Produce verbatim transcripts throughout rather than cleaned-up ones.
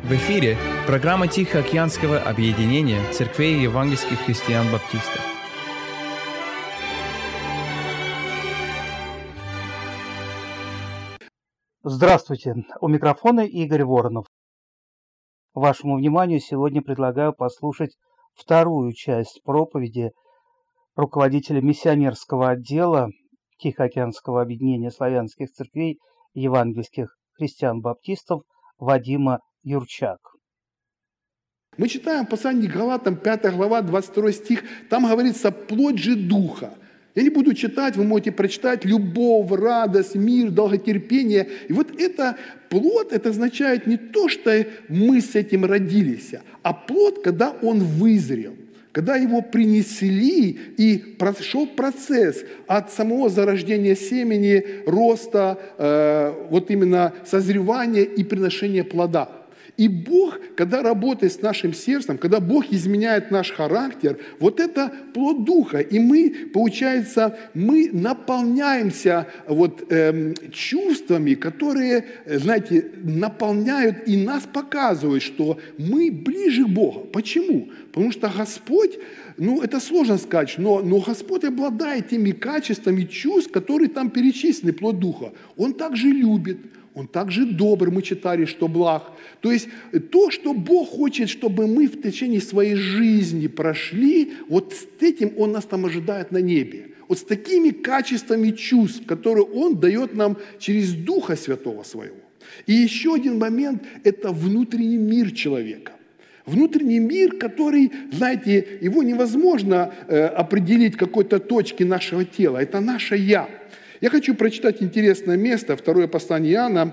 В эфире программа Тихоокеанского объединения церквей евангельских христиан-баптистов. Здравствуйте, у микрофона Игорь Воронов. Вашему вниманию сегодня предлагаю послушать вторую часть проповеди руководителя миссионерского отдела Тихоокеанского объединения славянских церквей евангельских христиан-баптистов Вадима Юрчак. Мы читаем в послании к Галатам, пятая глава, двадцать второй стих, там говорится «плоть же духа». Я не буду читать, вы можете прочитать любовь, радость, мир, долготерпение. И вот это плод, это означает не то, что мы с этим родились, а плод, когда он вызрел, когда его принесли и прошел процесс от самого зарождения семени, роста, э, вот именно созревания и приношения плода. И Бог, когда работает с нашим сердцем, когда Бог изменяет наш характер, вот это плод Духа. И мы, получается, мы наполняемся вот, эм, чувствами, которые, знаете, наполняют и нас показывают, что мы ближе к Богу. Почему? Потому что Господь, ну это сложно сказать, но, но Господь обладает теми качествами чувств, которые там перечислены, плод Духа. Он также любит. Он также добр, мы читали, что благ. То есть то, что Бог хочет, чтобы мы в течение своей жизни прошли, вот с этим Он нас там ожидает на небе. Вот с такими качествами чувств, которые Он дает нам через Духа Святого Своего. И еще один момент – это внутренний мир человека. Внутренний мир, который, знаете, его невозможно э, определить в какой-то точке нашего тела. Это наше «я». Я хочу прочитать интересное место, второе послание Иоанна,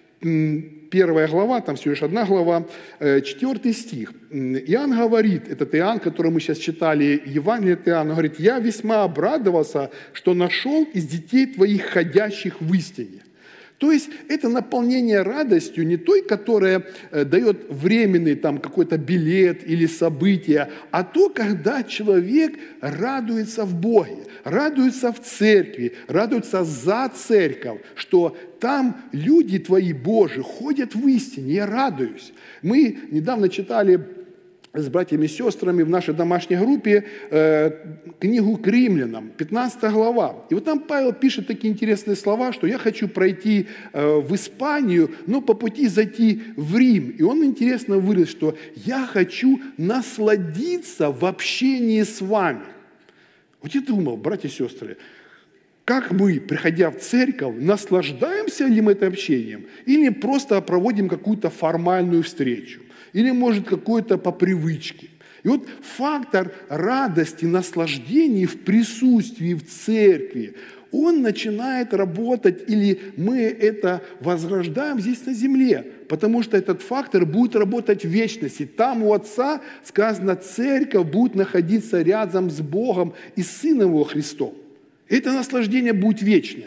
первая глава, там всего лишь одна глава, четвертый стих. Иоанн говорит, этот Иоанн, который мы сейчас читали, Евангелие от Иоанна, говорит, «Я весьма обрадовался, что нашел из детей твоих ходящих в истине». То есть это наполнение радостью не той, которая дает временный там какой-то билет или событие, а то, когда человек радуется в Боге, радуется в церкви, радуется за церковь, что там люди твои, Божии, ходят в истине. Я радуюсь. Мы недавно читали с братьями и сестрами в нашей домашней группе э, книгу к римлянам, пятнадцатая глава. И вот там Павел пишет такие интересные слова, что я хочу пройти э, в Испанию, но по пути зайти в Рим. И он интересно выразил, что я хочу насладиться в общении с вами. Вот я думал, братья и сестры, как мы, приходя в церковь, наслаждаемся ли мы этим общением или просто проводим какую-то формальную встречу? Или, может, какой-то по привычке. И вот фактор радости, наслаждения в присутствии в церкви, он начинает работать, или мы это возрождаем здесь на земле, потому что этот фактор будет работать в вечности. Там у Отца, сказано, церковь будет находиться рядом с Богом и Сыном Его Христом. Это наслаждение будет вечное.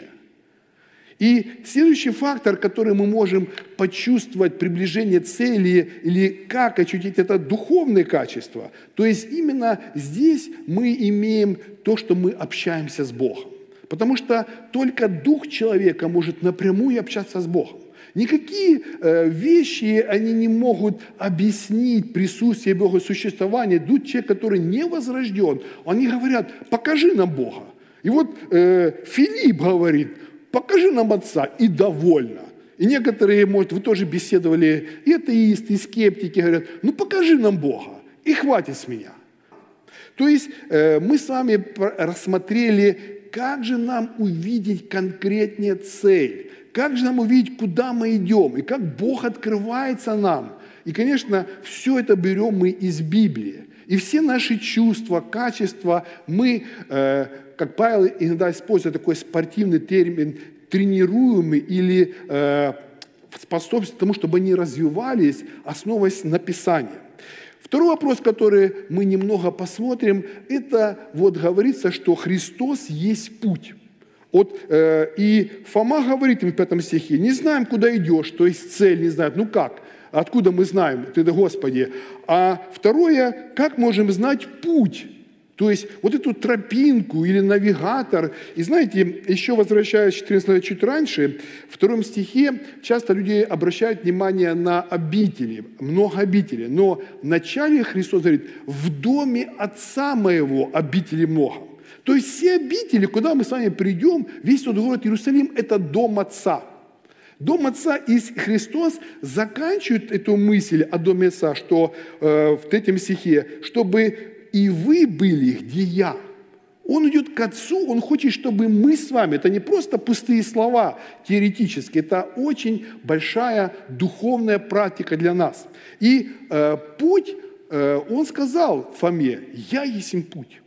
И следующий фактор, который мы можем почувствовать приближение цели или как ощутить это духовное качество, то есть именно здесь мы имеем то, что мы общаемся с Богом. Потому что только дух человека может напрямую общаться с Богом. Никакие э, вещи, они не могут объяснить присутствие Бога, существование. Дух человека, который не возрожден, они говорят, покажи нам Бога. И вот э, Филипп говорит, покажи нам Отца, и довольно. И некоторые, может, вы тоже беседовали, и атеисты, и скептики говорят, ну покажи нам Бога, и хватит с меня. То есть э, мы с вами рассмотрели, как же нам увидеть конкретнее цель, как же нам увидеть, куда мы идем, и как Бог открывается нам. И, конечно, все это берем мы из Библии. И все наши чувства, качества мы... Э, как Павел иногда использует такой спортивный термин, тренируемый или э, способствует тому, чтобы они развивались, основываясь на Писании. Второй вопрос, который мы немного посмотрим, это вот говорится, что Христос есть путь. Вот, э, и Фома говорит им в пятом стихе, не знаем, куда идешь, то есть цель не знает. Ну как? Откуда мы знаем? Ты, да Господи. А второе, как можем знать путь? То есть вот эту тропинку или навигатор. И знаете, еще возвращаясь четырнадцать чуть раньше, в втором стихе часто люди обращают внимание на обители, много обителей. Но в начале Христос говорит, в доме Отца моего обителей много. То есть все обители, куда мы с вами придем, весь тот город Иерусалим, это дом Отца. Дом Отца, и Христос заканчивает эту мысль о доме Отца, что э, в третьем стихе, чтобы и вы были, где я. Он идет к Отцу, Он хочет, чтобы мы с вами, это не просто пустые слова теоретические, это очень большая духовная практика для нас. И э, путь, э, Он сказал Фоме, я есть путь.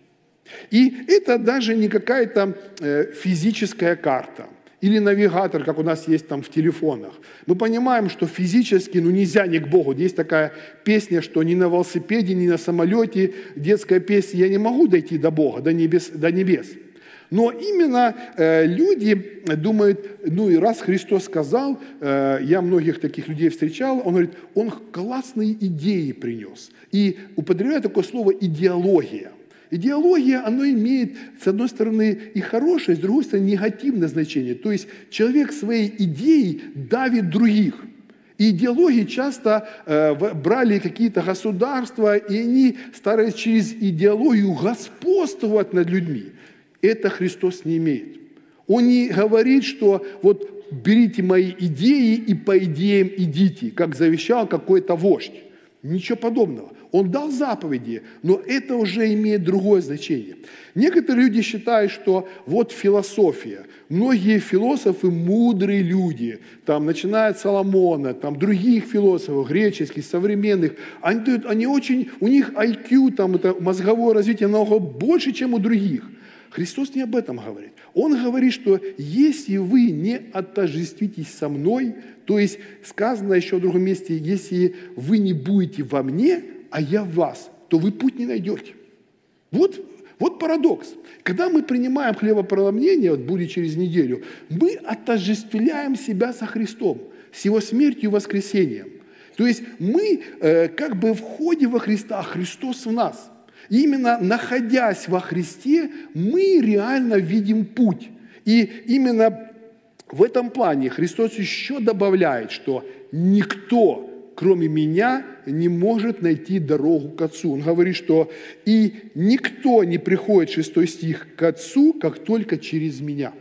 И это даже не какая-то э, физическая карта или навигатор, как у нас есть там в телефонах. Мы понимаем, что физически ну, нельзя ни к Богу. Есть такая песня, что ни на велосипеде, ни на самолете, детская песня, я не могу дойти до Бога, до небес. До небес. Но именно э, люди думают, ну и раз Христос сказал, э, я многих таких людей встречал, он говорит, он классные идеи принес. И употребляет такое слово «идеология». Идеология, оно имеет, с одной стороны, и хорошее, с другой стороны, негативное значение. То есть человек своей идеей давит других. И идеологии часто э, брали какие-то государства, и они старались через идеологию господствовать над людьми. Это Христос не имеет. Он не говорит, что вот берите мои идеи и по идеям идите, как завещал какой-то вождь. Ничего подобного. Он дал заповеди, но это уже имеет другое значение. Некоторые люди считают, что вот философия. Многие философы, мудрые люди, там, начиная от Соломона, там, других философов, греческих, современных, они, дают, они очень, у них ай кью, там, это мозговое развитие намного больше, чем у других. Христос не об этом говорит. Он говорит, что если вы не отождествитесь со мной, то есть сказано еще в другом месте, если вы не будете во мне, а я в вас, то вы путь не найдете. Вот, вот парадокс. Когда мы принимаем хлебопреломление, вот будет через неделю, мы отождествляем себя со Христом, с Его смертью и воскресением. То есть мы э, как бы входим во Христа, а Христос в нас. И именно находясь во Христе, мы реально видим путь. И именно в этом плане Христос еще добавляет, что никто, кроме меня, не может найти дорогу к Отцу. Он говорит, что и никто не приходит, шестой стих, к Отцу, как только через меня.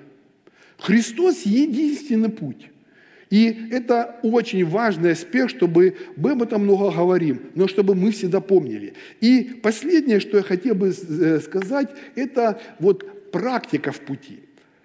Христос единственный путь. И это очень важный аспект, чтобы мы об этом много говорим, но чтобы мы всегда помнили. И последнее, что я хотел бы сказать, это вот практика в пути.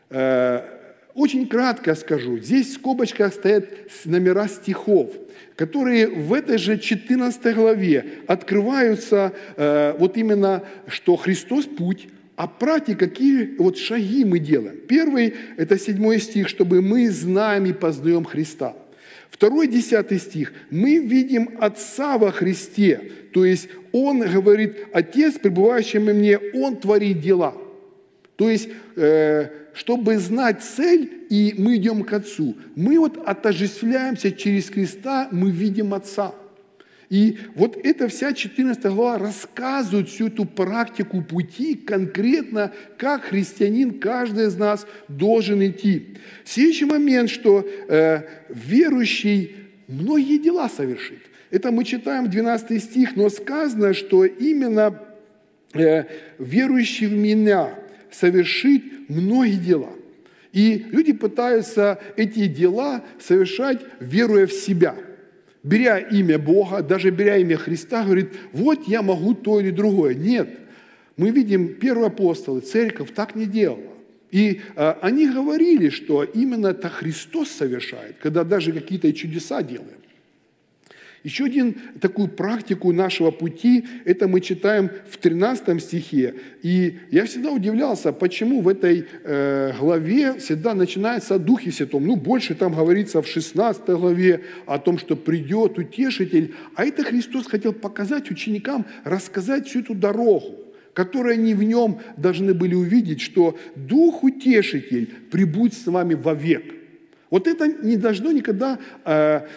Очень кратко скажу. Здесь в скобочках стоят номера стихов, которые в этой же четырнадцатой главе открываются вот именно, что Христос – путь, а практика, какие вот шаги мы делаем. Первый – это седьмой стих, чтобы мы знаем и познаем Христа. Второй, десятый стих. Мы видим Отца во Христе. То есть Он говорит, Отец, пребывающий во мне, Он творит дела. То есть, э, чтобы знать цель, и мы идем к Отцу. Мы вот отождествляемся через Христа, мы видим Отца. И вот эта вся четырнадцатая глава рассказывает всю эту практику пути конкретно, как христианин, каждый из нас должен идти. Следующий момент, что э, верующий многие дела совершит. Это мы читаем двенадцатый стих, но сказано, что именно э, верующий в меня совершит многие дела. И люди пытаются эти дела совершать, веруя в себя. Беря имя Бога, даже беря имя Христа, говорит, вот я могу то или другое. Нет. Мы видим, первые апостолы, церковь так не делала. И а, они говорили, что именно это Христос совершает, когда даже какие-то чудеса делаем. Еще один такую практику нашего пути, это мы читаем в тринадцатом стихе. И я всегда удивлялся, почему в этой э, главе всегда начинается о Духе Святом. Ну, больше там говорится в шестнадцатой главе о том, что придет Утешитель. А это Христос хотел показать ученикам, рассказать всю эту дорогу, которую они в нем должны были увидеть, что Дух Утешитель прибудет с вами вовек. Вот это не должно никогда... Э,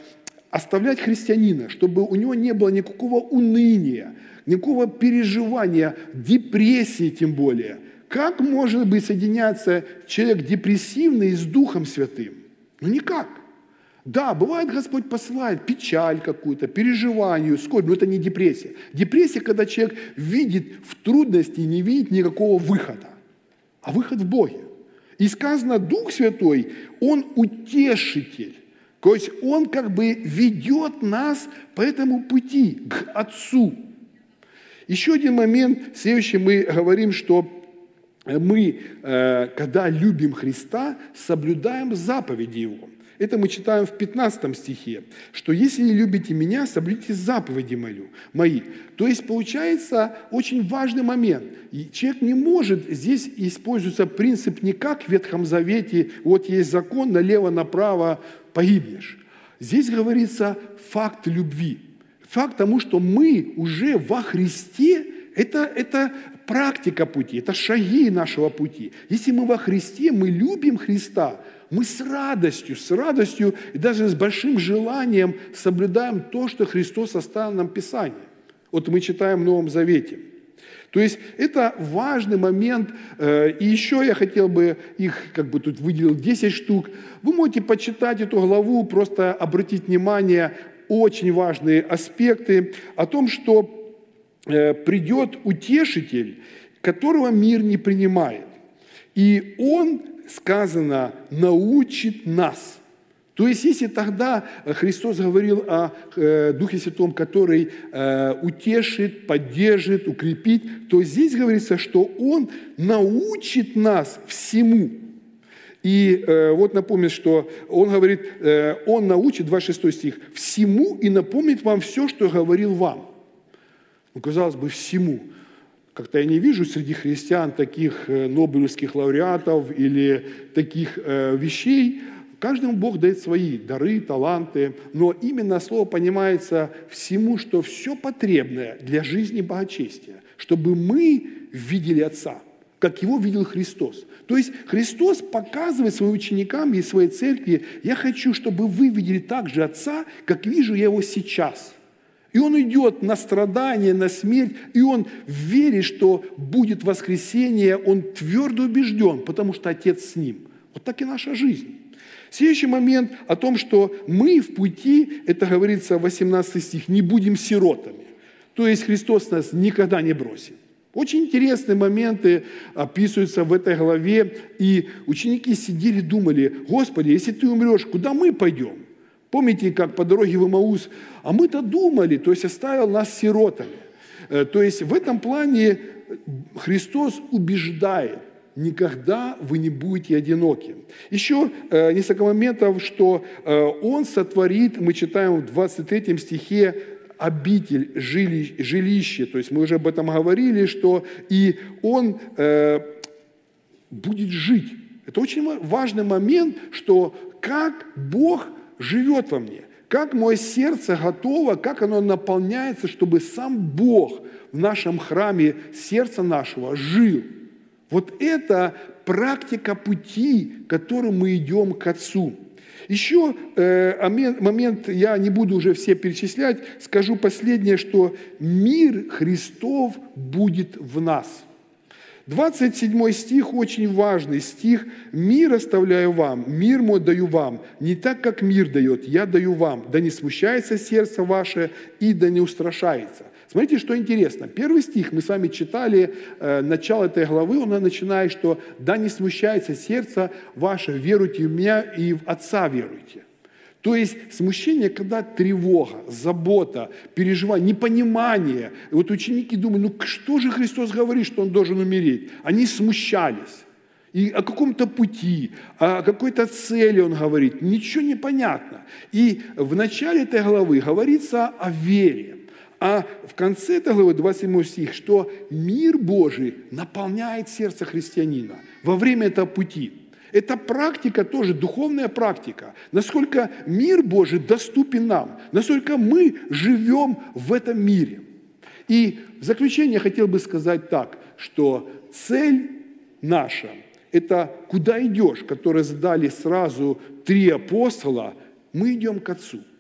оставлять христианина, чтобы у него не было никакого уныния, никакого переживания, депрессии тем более. Как может быть соединяться человек депрессивный с Духом Святым? Ну никак. Да, бывает, Господь посылает печаль какую-то, переживание, скорбь, но это не депрессия. Депрессия, когда человек видит в трудности и не видит никакого выхода, а выход в Боге. И сказано, Дух Святой, Он утешитель. То есть Он как бы ведет нас по этому пути к Отцу. Еще один момент, следующий мы говорим, что мы, когда любим Христа, соблюдаем заповеди Его. Это мы читаем в пятнадцатом стихе, что «если любите меня, соблюдите заповеди мои». То есть получается очень важный момент. И человек не может, здесь используется принцип не как в Ветхом Завете, вот есть закон, налево-направо погибнешь. Здесь говорится факт любви. Факт тому, что мы уже во Христе, это, это практика пути, это шаги нашего пути. Если мы во Христе, мы любим Христа, мы с радостью, с радостью и даже с большим желанием соблюдаем то, что Христос оставил нам в Писании. Вот мы читаем в Новом Завете. То есть это важный момент. И еще я хотел бы, их как бы тут выделил десять штук. Вы можете почитать эту главу, просто обратить внимание, очень важные аспекты о том, что придет утешитель, которого мир не принимает. И он, сказано, научит нас. То есть, если тогда Христос говорил о Духе Святом, который утешит, поддержит, укрепит, то здесь говорится, что Он научит нас всему. И вот напомню, что Он говорит, Он научит, двадцать шестой стих, всему и напомнит вам все, что говорил вам. Ну, казалось бы, всему. Как-то я не вижу среди христиан таких нобелевских лауреатов или таких вещей. Каждому Бог дает свои дары, таланты, но именно слово понимается всему, что все потребное для жизни богочестия, чтобы мы видели Отца, как Его видел Христос. То есть Христос показывает своим ученикам и своей церкви, я хочу, чтобы вы видели также Отца, как вижу я Его сейчас. И Он идет на страдания, на смерть, и Он верит, что будет воскресение, Он твердо убежден, потому что Отец с Ним. Вот так и наша жизнь. Следующий момент о том, что мы в пути, это говорится восемнадцатый стих, не будем сиротами. То есть Христос нас никогда не бросит. Очень интересные моменты описываются в этой главе, и ученики сидели, думали, Господи, если Ты умрешь, куда мы пойдем? Помните, как по дороге в Имаус? А мы-то думали, то есть оставил нас сиротами. То есть в этом плане Христос убеждает, никогда вы не будете одиноки. Еще несколько моментов, что Он сотворит, мы читаем в двадцать третьем стихе, обитель, жилище. То есть мы уже об этом говорили, что и Он будет жить. Это очень важный момент, что как Бог живет во мне, как мое сердце готово, как оно наполняется, чтобы сам Бог в нашем храме сердца нашего жил. Вот это практика пути, которым мы идем к Отцу. Еще э, момент, я не буду уже все перечислять, скажу последнее, что мир Христов будет в нас. двадцать седьмой стих, очень важный стих. «Мир оставляю вам, мир мой даю вам, не так, как мир дает, я даю вам. Да не смущается сердце ваше и да не устрашается». Смотрите, что интересно. Первый стих мы с вами читали, э, начало этой главы, он начинает, что «да не смущается сердце ваше, веруйте в меня и в Отца веруйте». То есть смущение, когда тревога, забота, переживание, непонимание. И вот ученики думают, ну что же Христос говорит, что Он должен умереть? Они смущались. И о каком-то пути, о какой-то цели Он говорит. Ничего не понятно. И в начале этой главы говорится о вере. А в конце этой главы, двадцать седьмой стих, что мир Божий наполняет сердце христианина во время этого пути. Это практика тоже, духовная практика. Насколько мир Божий доступен нам, насколько мы живем в этом мире. И в заключение я хотел бы сказать так, что цель наша – это куда идешь, которое задали сразу три апостола, мы идем к Отцу.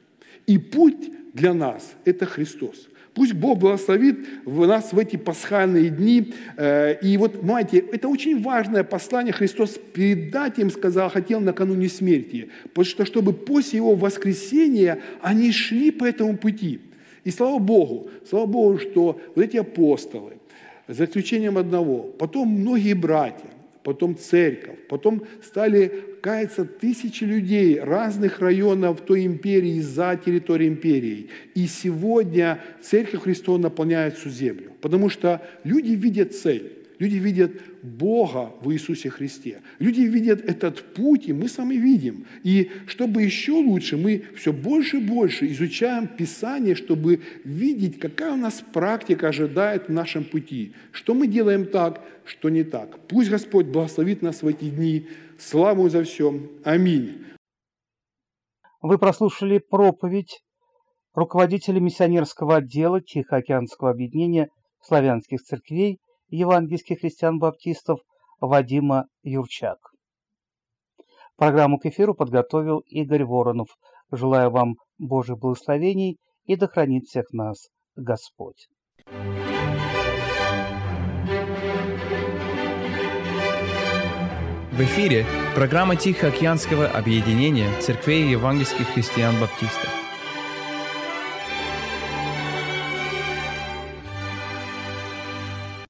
И путь для нас – это Христос. Пусть Бог благословит в нас в эти пасхальные дни. И вот, понимаете, это очень важное послание. Христос передать им сказал, хотел накануне смерти. Потому что, чтобы после Его воскресения они шли по этому пути. И слава Богу, слава Богу, что вот эти апостолы, за исключением одного, потом многие братья, потом церковь, потом стали каяться тысячи людей разных районов той империи, за территорией империи. И сегодня Церковь Христова наполняет всю землю, потому что люди видят цель, люди видят Бога в Иисусе Христе. Люди видят этот путь, и мы сами видим. И чтобы еще лучше, мы все больше и больше изучаем Писание, чтобы видеть, какая у нас практика ожидает в нашем пути. Что мы делаем так, что не так. Пусть Господь благословит нас в эти дни. Слава Ему за все. Аминь. Вы прослушали проповедь руководителя миссионерского отдела Тихоокеанского объединения славянских церквей евангельских христиан-баптистов Вадима Юрчак. Программу к эфиру подготовил Игорь Воронов. Желаю вам Божьих благословений и да хранит всех нас Господь. В эфире программа Тихоокеанского объединения церквей евангельских христиан-баптистов.